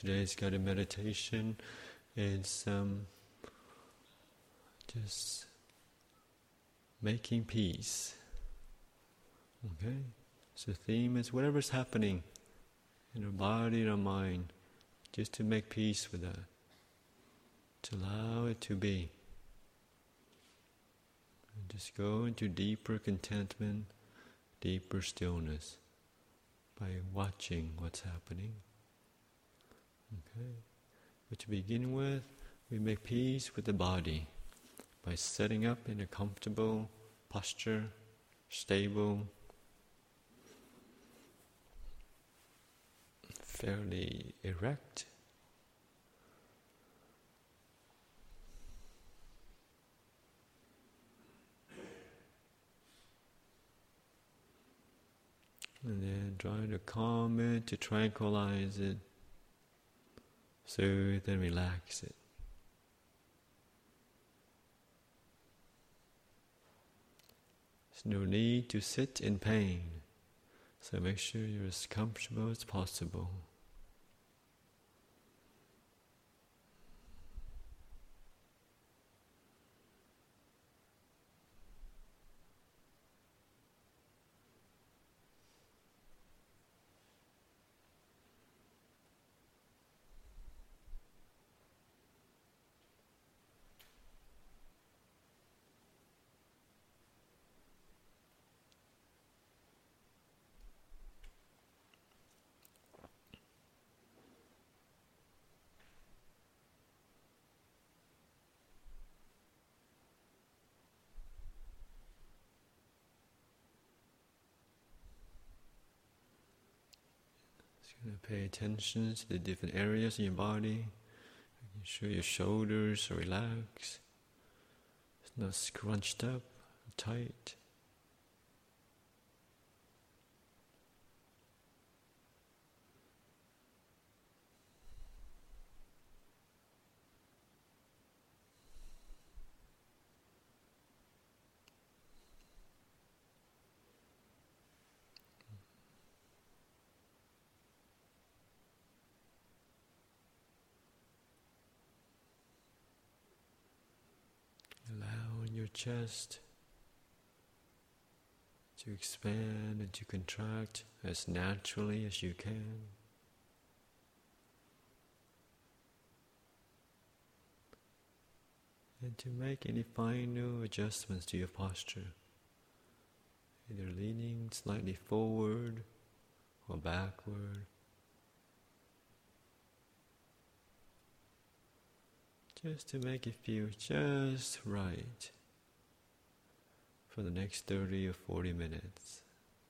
today's guided meditation is just making peace. Okay? So the theme is whatever's happening in our body and our mind, just to make peace with that. To allow it to be. And just go into deeper contentment, deeper stillness by watching what's happening. Okay? But to begin with, we make peace with the body by setting up in a comfortable posture, stable, fairly erect. And then try to calm it, to tranquilize it, soothe and relax it. There's no need to sit in pain, so make sure you're as comfortable as possible. Pay attention to the different areas in your body. Making sure your shoulders are relaxed. It's not scrunched up, tight. Allowing your chest to expand and to contract as naturally as you can. And to make any final adjustments to your posture, either leaning slightly forward or backward. Just to make it feel just right for the next 30 or 40 minutes.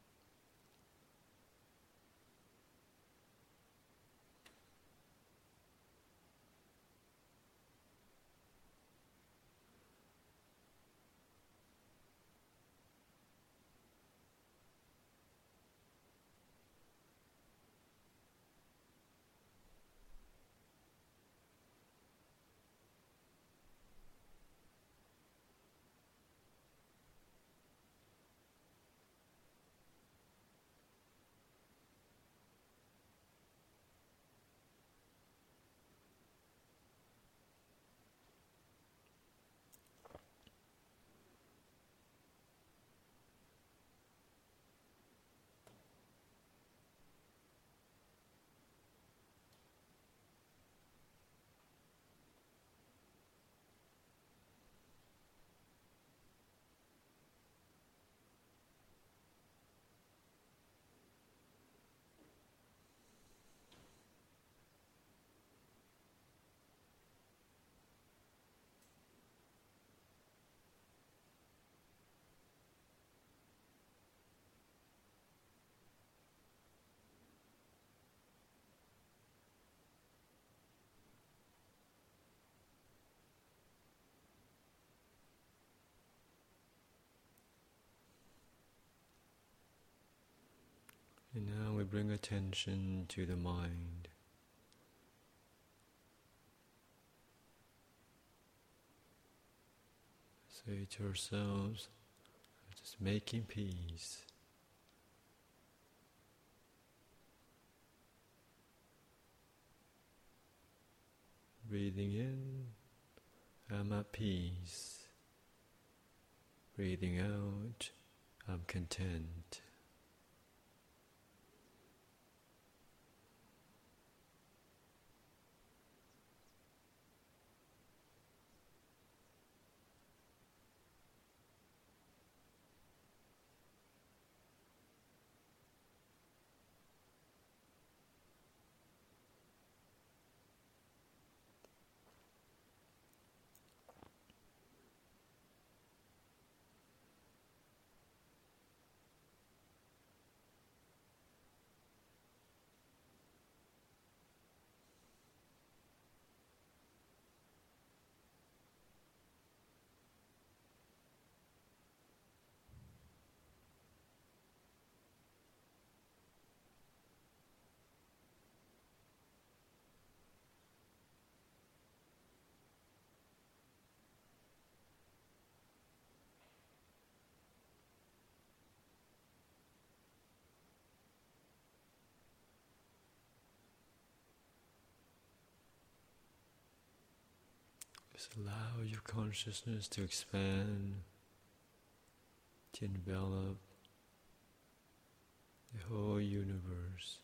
And now we bring attention to the mind. Say to ourselves, just making peace. breathing in, I'm at peace. Breathing out, I'm content. Just allow your consciousness to expand, to envelop the whole universe.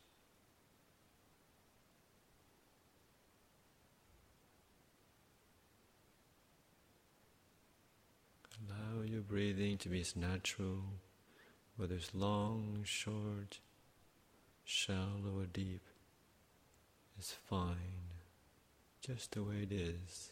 Allow your breathing to be as natural, whether it's long, short, shallow or deep. It's fine, just the way it is.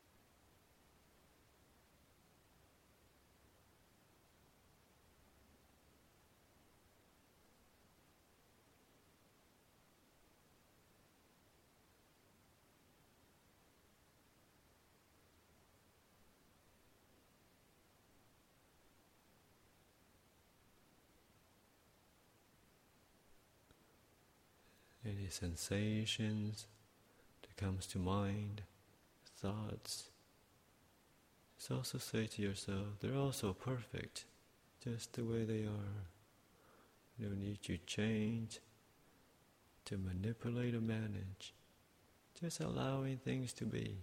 Any sensations that comes to mind, thoughts, just also say to yourself, they're also perfect, just the way they are. No need to change, to manipulate or manage, just allowing things to be.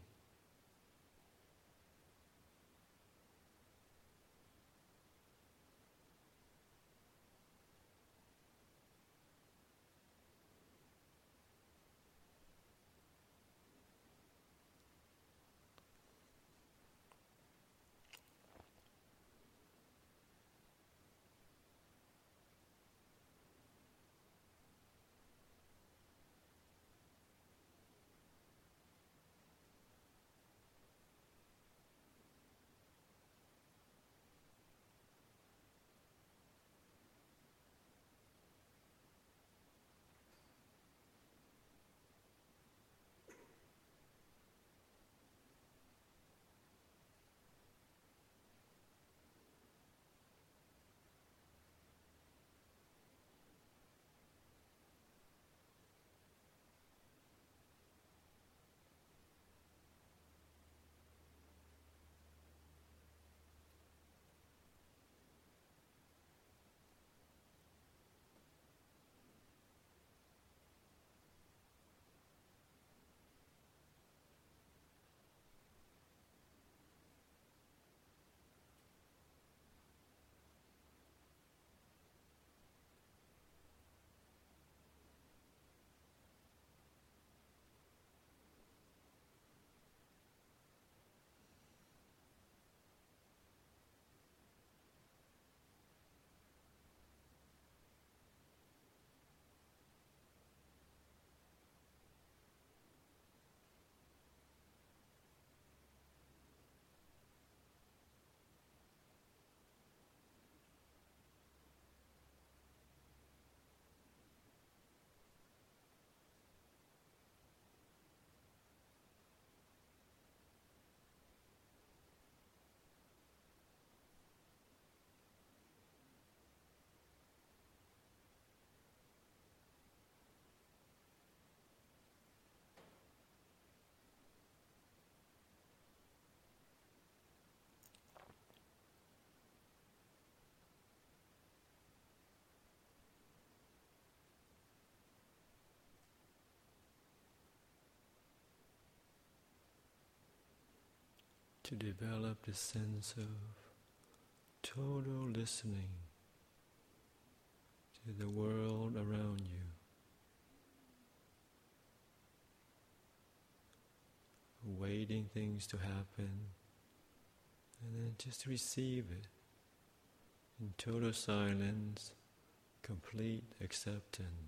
to develop this sense of total listening to the world around you, waiting things to happen, and then just receive it in total silence, complete acceptance.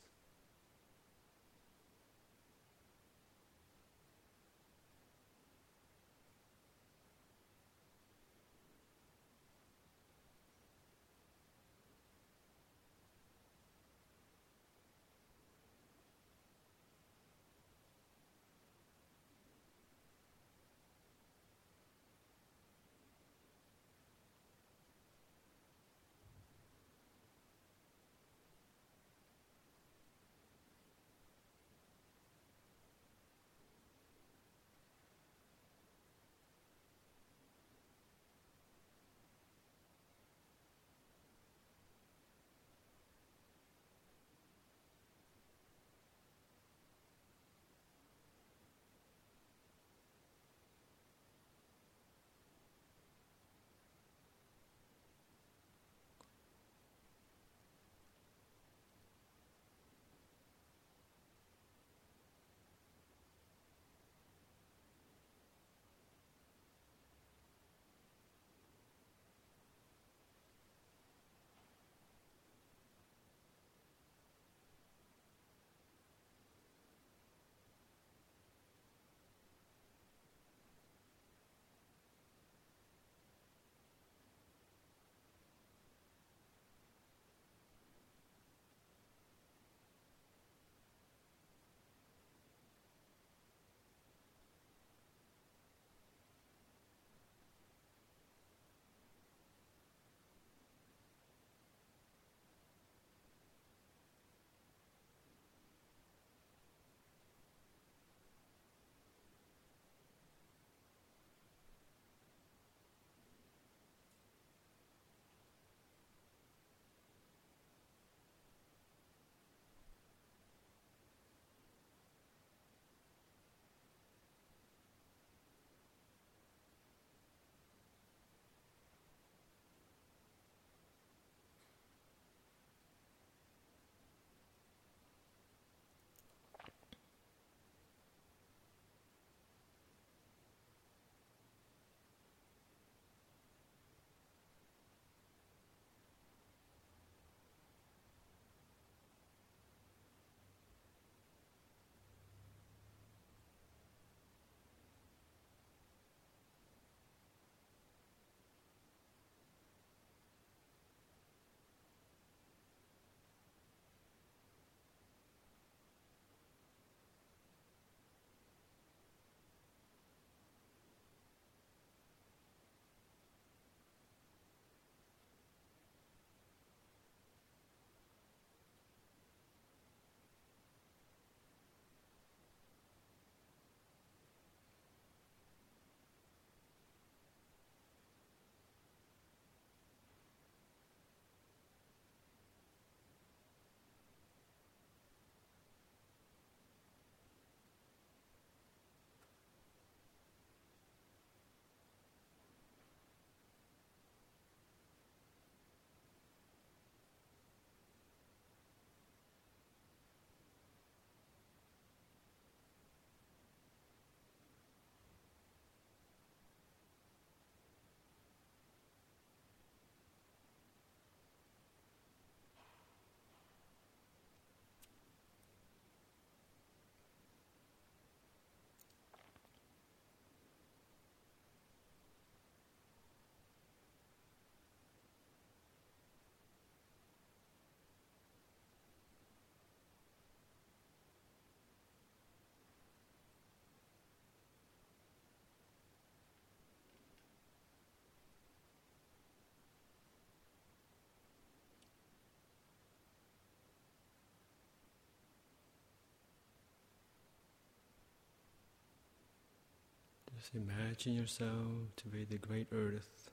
Just imagine yourself to be the great earth,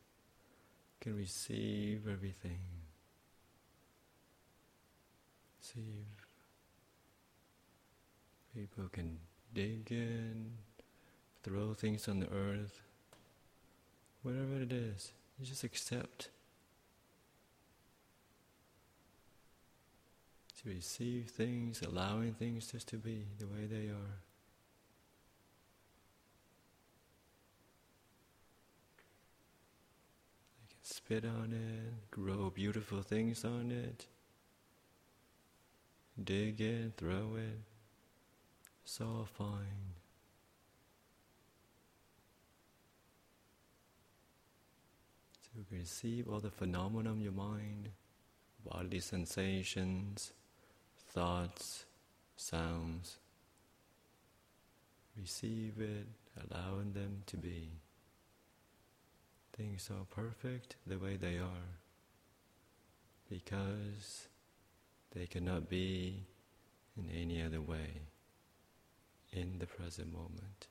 can receive everything. See if people can dig in, throw things on the earth, whatever it is, you just accept. To receive things, allowing things just to be the way they are. You can spit on it, grow beautiful things on it, dig it, throw it. It's all fine. So you can receive all the phenomena of your mind, bodily sensations, thoughts, sounds. Receive it, allowing them to be. Things are perfect the way they are, because they cannot be in any other way in the present moment.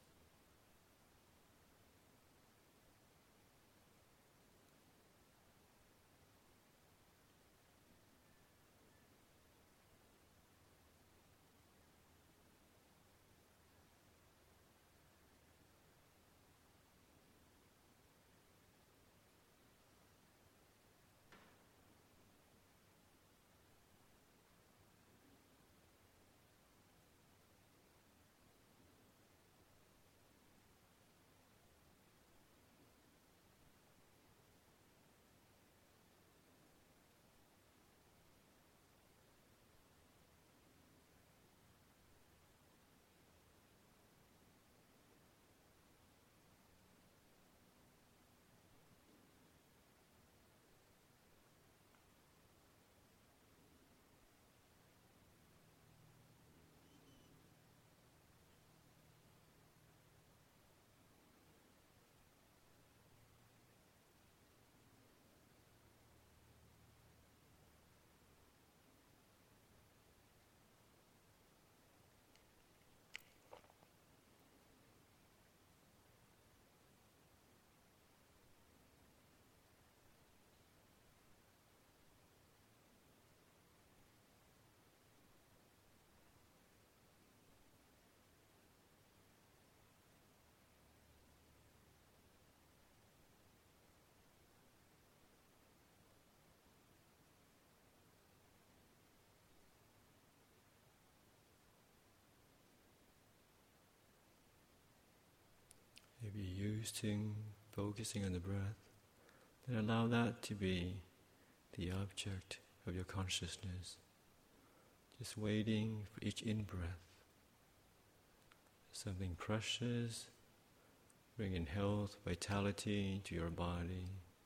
If you're used to focusing on the breath, then allow that to be the object of your consciousness. Just waiting for each in-breath. Something precious, bringing health, vitality to your body.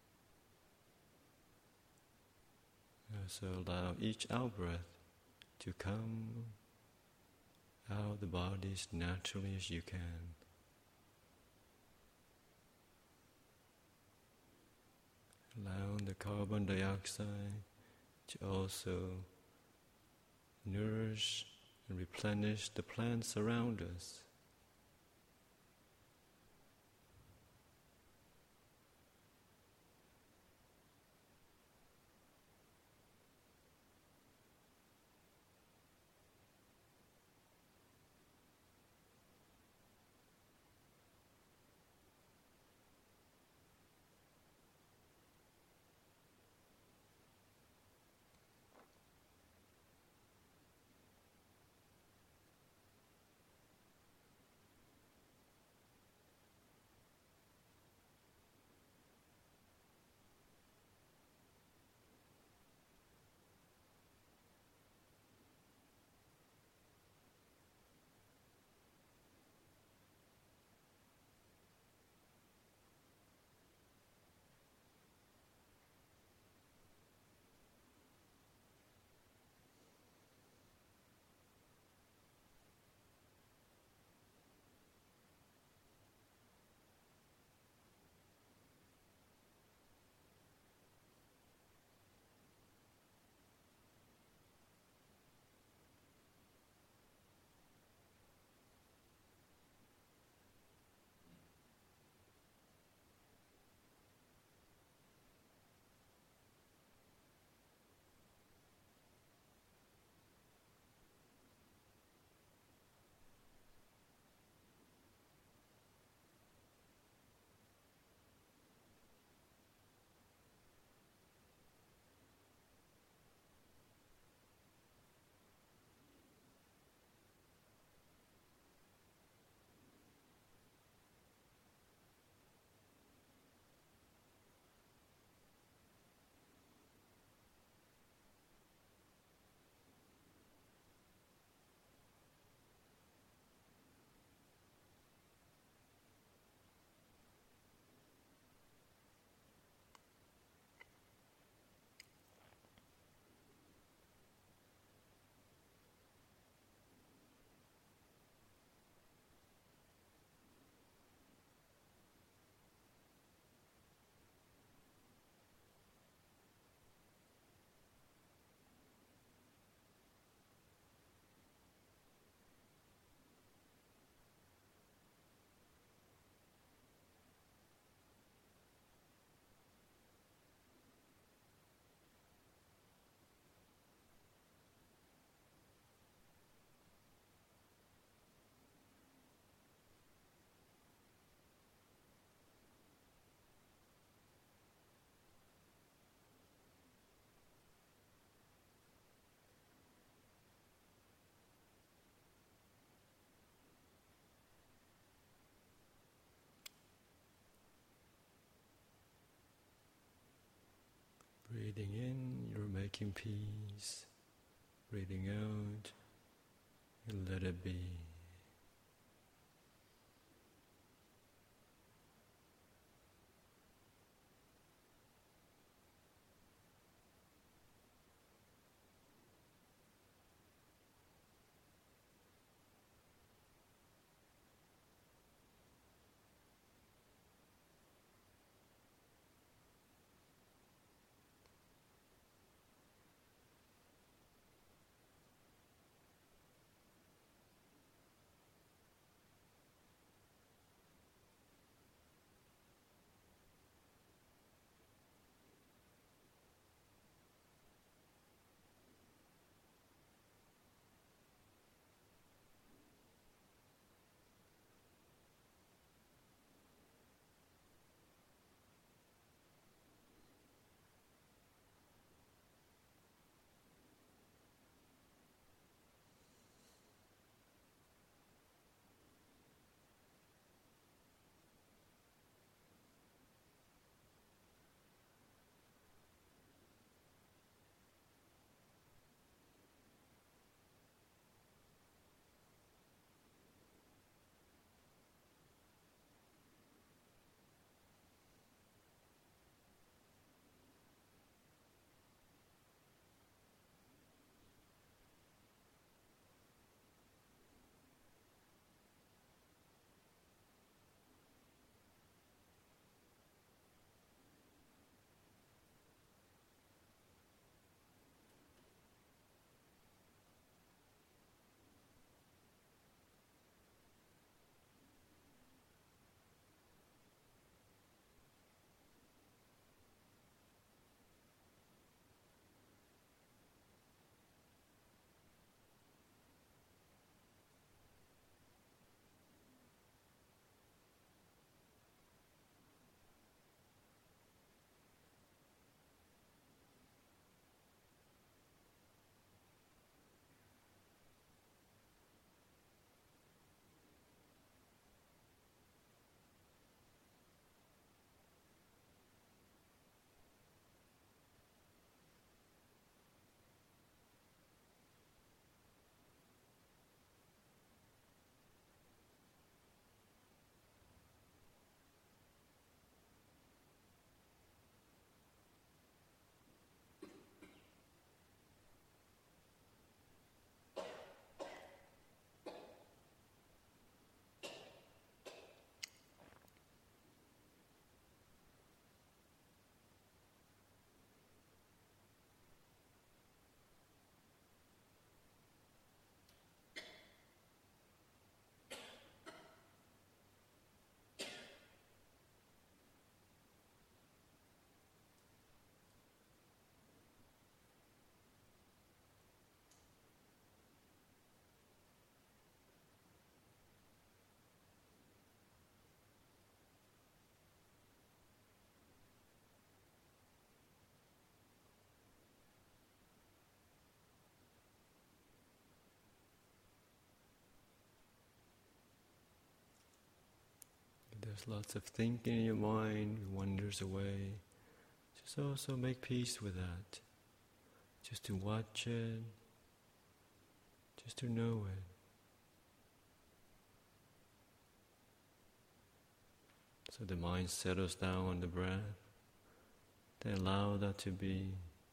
So allow each out-breath to come out of the body as naturally as you can. Allowing the carbon dioxide to also nourish and replenish the plants around us. Breathing in, you're making peace. Breathing out, you let it be. There's lots of thinking in your mind, it wanders away. Just also make peace with that. Just to watch it, just to know it. So the mind settles down on the breath. Then allow that to be.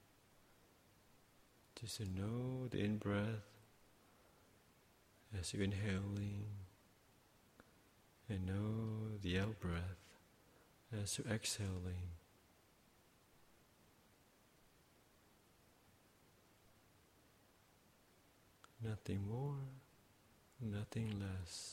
Just to know the in-breath as you're inhaling, and know the out-breath as you're exhaling. Nothing more, nothing less.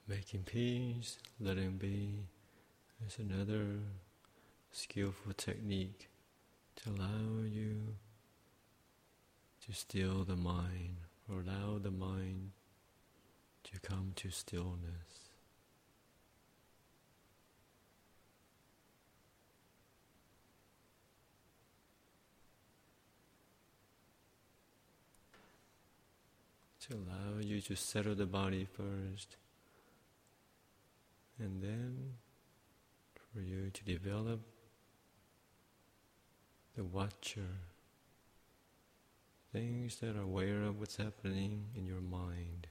Making peace, letting be, is another skillful technique to allow you to still the mind, or allow the mind to come to stillness. To allow you to settle the body first, and then for you to develop the watcher, things that are aware of what's happening in your mind.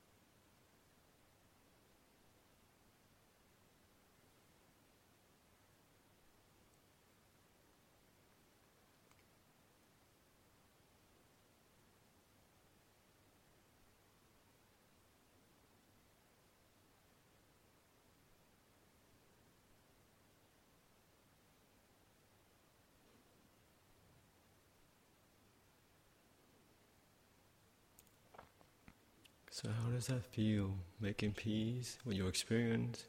So how does that feel, making peace with your experience?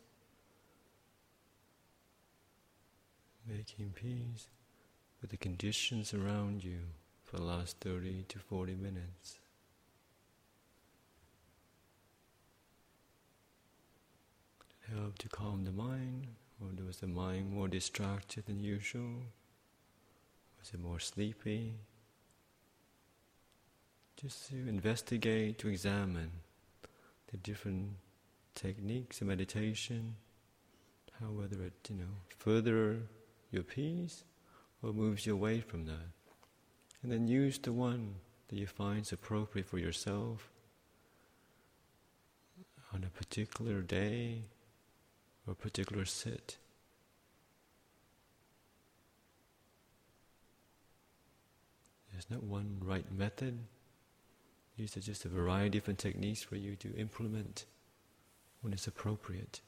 Making peace with the conditions around you for the last 30 to 40 minutes. Did it help to calm the mind, or was the mind more distracted than usual? Was it more sleepy? Just to investigate, to examine the different techniques of meditation, how whether it, further your peace or moves you away from that. And then use the one that you find is appropriate for yourself on a particular day or a particular sit. There's not one right method. These are just a variety of different techniques for you to implement when it's appropriate.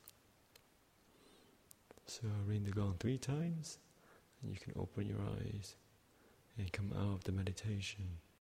So I'll ring the gong 3 times, and you can open your eyes and come out of the meditation.